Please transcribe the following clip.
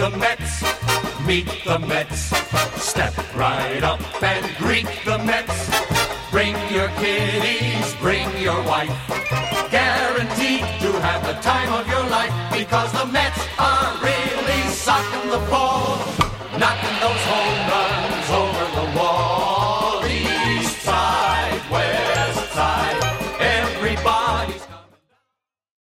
the Mets. Meet the Mets. Step right up and greet the Mets. Bring your kiddies, bring your wife. Guaranteed to have the time of your life because